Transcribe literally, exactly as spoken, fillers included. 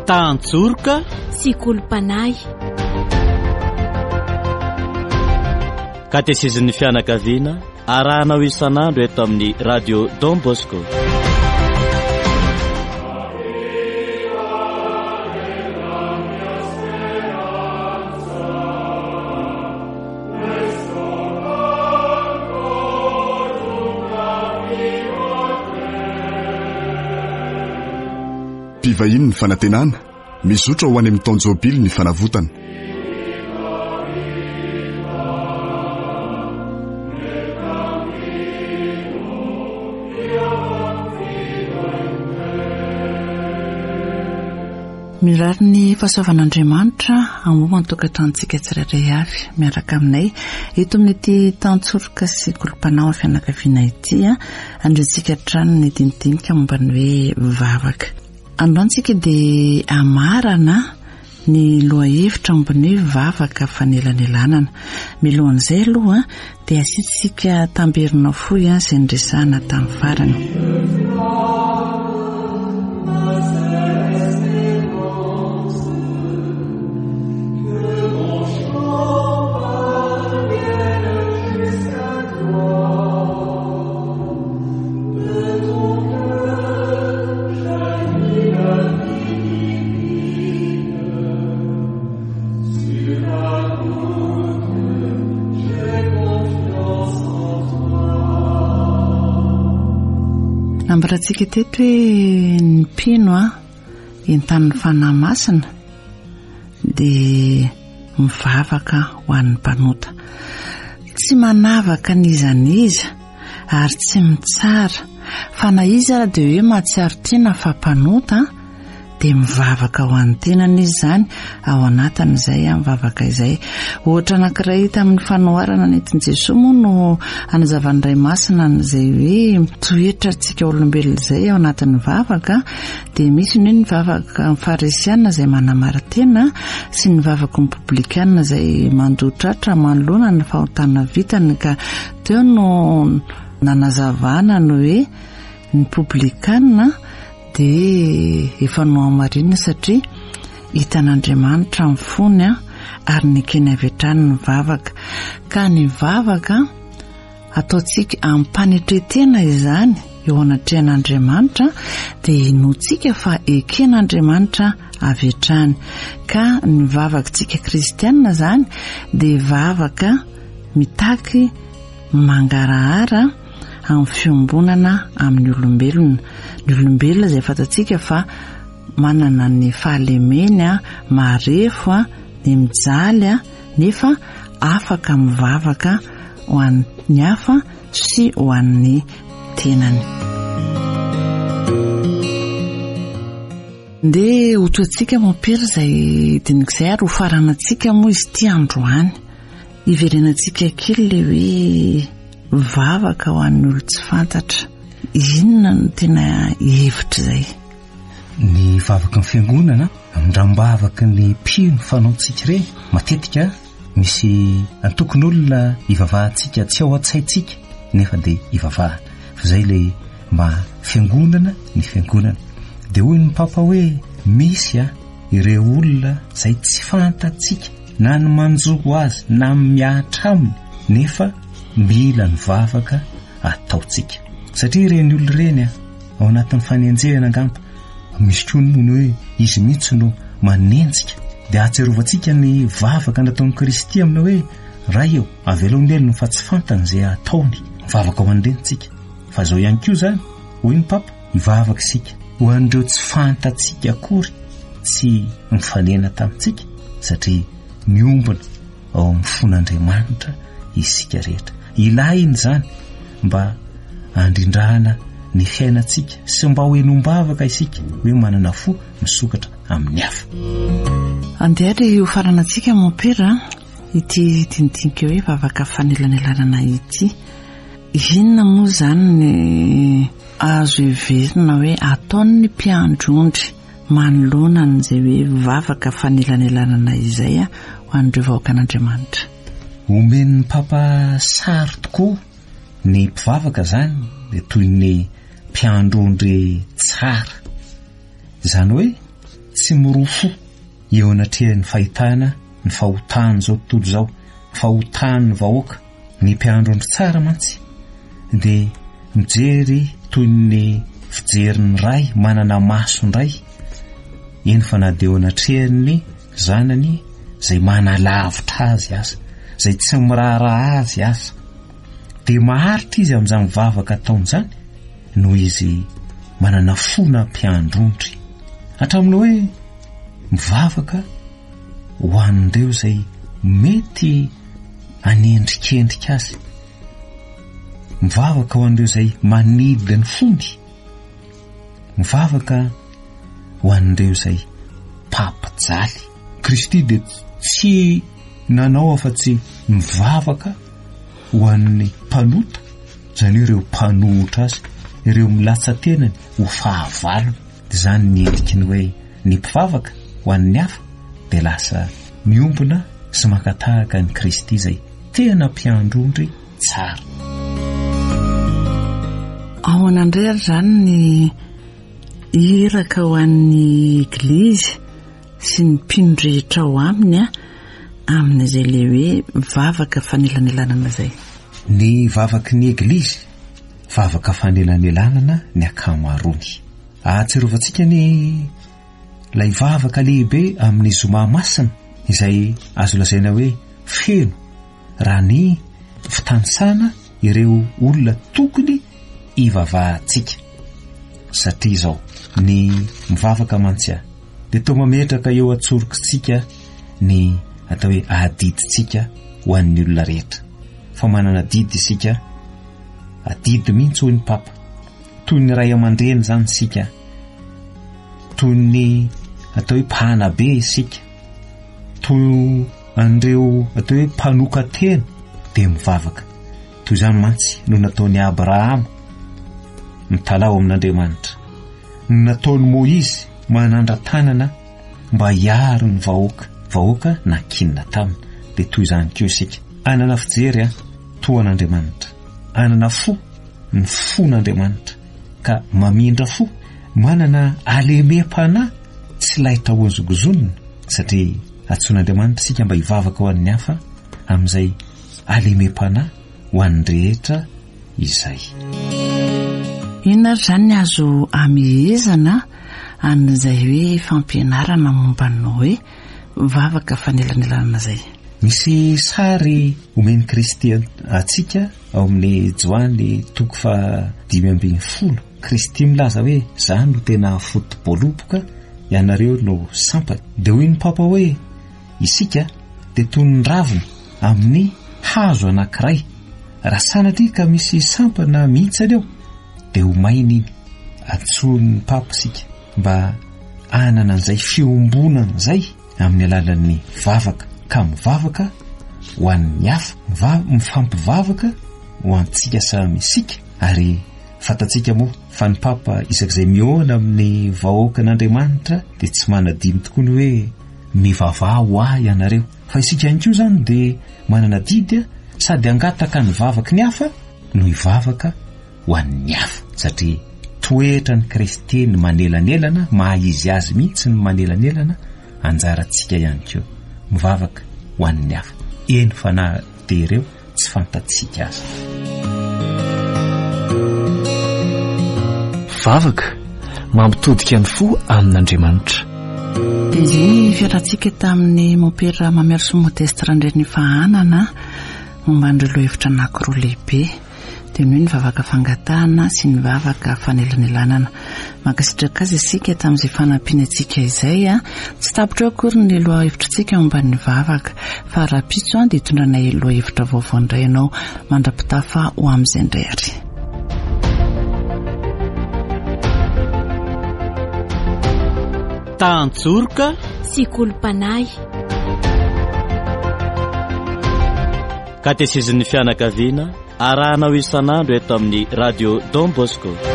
tantsorika sy kolompanay. Katesezin'ny fianakaviana arahanao isan'andro eto amin'ny radio Don Bosco. Mpivahiny ny fanantenana mizotra ho any amin'ny taonjobily ny fanavotana. Mirary ny fahasoavan'Andriamanitra amomba ny tokatrantsika tsirairay avy miaraka aminay eto amin'ity tantsoroka sy kolompanao amin'ny fianakaviana ity andretsika trano ny dinidinika momba ny hoe vavaka. Androantsika dia amarana ny lohahevitra momba ny hoe vavaka fanelanelanana. Milohan'izay aloha dia asitsika tamberina fohy izay nresahana tamin'ny farany. Nambarantsika teto hoe ny mpino a entan'ny fanahy masina dia mivavaka ho an'ny mpanota. Tsy manavaka nizaniza ary tsy mitsara fa na iza dia hoe mahatsiaro tena fa mpanota dia mivavaka ho an'ny tenany izy izany ao anatin'izay mivavaka izay. Ohatra anankiray tamin'ny fanoharana nentin' Jesosy moa no anazavany iray masina n'izay hoe toetra antsika olombelona izay ao anatin'ny vavaka dia misy ny ny vavaka farisiana izay manamaritena sy ny vavaka ny publikana izay mandotratra manoloana ny fahotana vitany ka teo no nanazavana no hoe ny publikana dia efa no amarina satria hitan'Andriamanitra amin'ny fony ary ny keny avetrany ny vavaka ka ny vavaka ataontsika ampanetretena izany eo anatrehan'Andriamanitra dia inoantsika fa eken'Andriamanitra avetrany ka ny vavakantsika kristianina izany dia vavaka mitaky mangarahara amin'ny fiombonana amin'ny olombelona. Ny olombelona izay fantatsika fa manana ny fahalemeny marefo ny mijaly nefa afaka mivavaka ho an'ny hafa sy ho an'ny tenany. Nde ho toantsika mampiry izay dinik'izay ary ho faranantsika moa izy ity androany iverenantsika kely le hoe vavaka ho an'ny olo tsy fantatra. Inona no tena hevitra izay? Ny vavaka ny fiangonana amindram-bavaka ny mpino fanaontsika ireny matetika misy antokony olona hivavahantsika tsy ao an-tsaintsika nefa dia hivavahana fa izay ilay mba fiangonana ny fiangonana. Dia hoy ny Papa hoe misy a ireo olona izay tsy fantatsika na ny manjogo azy na miatra aminy nefa mila ny vavaka ataontsika satria ireny olona ireny ao anatin'ny fanenjehana angamba misy koa ny hoe izy mihitsy no manenjika dia atserovantsika ny vavaka nataon'i Kristy amina hoe raha eo avelony elo fa tsy fantany izay ataony vavaka ho an'irentsika. Fa zao ihany koa izany hoy ny Papa hivavaka isika ho an'ireo tsy fantatsika akory tsy mifanena tamintsika satria miombona ao amin'ny fon'Andriamanitra isika rehetra. Ilainy izany mba andrindrahana ny fiainantsika sy mba ho enombavaka isika hoe manana fo misokatra amin'ny hafa. Andeha ho faranantsika mampera ity dinidinika hoe vavaka fanelanelanana ity. Inona moa izany ny azo heverina hoe ataon'ny mpiandrondry manoloana an'izay hoe vavaka fanelanelanana izay ho an'ireo vahoakan'Andriamanitra? Omen'ny Papa sary tokoa ny mpivavaka izany dia toy ny mpiandrondry tsara. Izany hoe tsy mirofo eo anatrehan'ny fahitana ny fahotany zao tontolo zao, fahotany ny vahoaka, ny mpiandro andro tsara mantsy dia mijery toy ny fijerin'ny ray manana maso ndray eny fa na dia eo anatrehan'ny zanany zay manalavitra azy aza, zay tsy miraharaha azy aza, dia maharitra izy amin'izany mivavaka ataon'izany noho izy manana fona mpiandrondry. Hatramin'ny hoe mivavaka ho an'ireo zay mety anendrikendrika azy, mivavaka ho an'ireo zay manidina ny fony, mivavaka ho an'ireo zay papijaly. Kristy dia tsy nanao afa-tsy mivavaka ho an'ny mpanota, izany hoe ireo mpanohitra azy, ireo milatsa-tenany ho fahavalony. Izany ny endriky ny hoe ny mpivavaka ho an'ny hafa dia lasa miombona sy makatahaka ny Kristy zay tena mpiandrondry tsara. Ao an'andrera zany ny iraka ho an'ny Eglizy sy ny mpino-drehitra ao aminy a amin'izay le hoe vavaka fanelanelanana zay. Ny vavaky ny Eglizy, vavaka fanelanelanana ny akamaroany. Ahatsirovatsika ny lay vavaka lehibe amin'ny zoma masina izay azo lazaina hoe feno raha ny fitansana ireo olona tokony ivavahantsika. Satria zao ny mivavaka mantsy a dia toa mametraka eo atsorokitsika ny atao hoe adiditsika ho an'ny olona rehetra. Fa manana didy isika, adidy mihitsy hoy ny papa, toy ny ray aman-dreny zany isika, toy ny atao hoe mpanabe isika, toy an'ireo atao hoe mpanoka tena dia mivavaka. Toy izany mantsy no nataony Abrahama mitalao amin'Andriamanitra, no nataony Moizy manandra-tanana mba hiaro ny vahoaka, vahoaka nakinina taminy. Dia toy izany koa isika, anana fijery a toan'Andriamanitra, anana fo ny fon'Andriamanitra, ka mamindra fo, manana alemem-panahy tsy lahitra hozogozonina, satria atsoan'Andriamanitra isika mba hivavaka ho an'ny hafa amin'izay alemem-panahy ho an'ny rehetra izay. Inona zany ny azo amehezana an'izay hoe fampianarana momba ny hoe vavaka fanelanelanana zay? Misy sary omeny Kristy atsika ao amin'ny Joany toko fa dimy ambin'ny folo. Kristy milaza hoe zany no tena foto-bolopoka, ianareo no sampany. Dia hoy ny papa hoe isika dia toy ny ravina amin'ny hazo anankiray, raha sanatria ka misy sampana mihitsy eo dia ho maina iny. Antson'ny papa isika mba anana an'izay fiombonana izay amin'ny alalan'ny vavaka, ka mivavaka ho an'ny hafa, mifampivavaka ho antsika samy isika. Ary fantatsika moa fa ny papa isak'izay mihoana amin'ny vahoaka an'Andriamanitra dia tsy manadiny tokoa ny hoe mivavaha ho ahy ianareo, fa isika ihany koa zany dia manana didy sady angataka ny vavaky ny hafa no hivavaka ho an'ny hafa, satria toetra ny Kristy ny manelanelana, maha izy azy mihitsy ny manelanelana, anjarantsika ihany koa mivavaka ho an'ny hafa. Eny fa na dia ireo tsy fantatsika azy. Vavaka mampitodika ny fo amin'Andriamanitra. Dia izay ny fiarahantsika tamin'ny mopera Mamery sy Modeste Randreny Fahanana momba an'ireo lohevitra anankiroa lehibe, dia ny hoe ny vavaka fangatahana sy ny vavaka fanelanelanana. Mankasitraka azy isika tamin'izay fanampiana antsika izay a, tsy tapitra eo akory ny lohahevitrantsika momba ny vavaka, fa raha pitso a dia hitondranay lohahevitra vaovao indray ianao mandra-pitafa ho amin'izay indray ary. Tantsorika sy kolom-panahy. Katekizin'ny fianakaviana arahanao isan'andro eto amin'ny radio Don Bosco.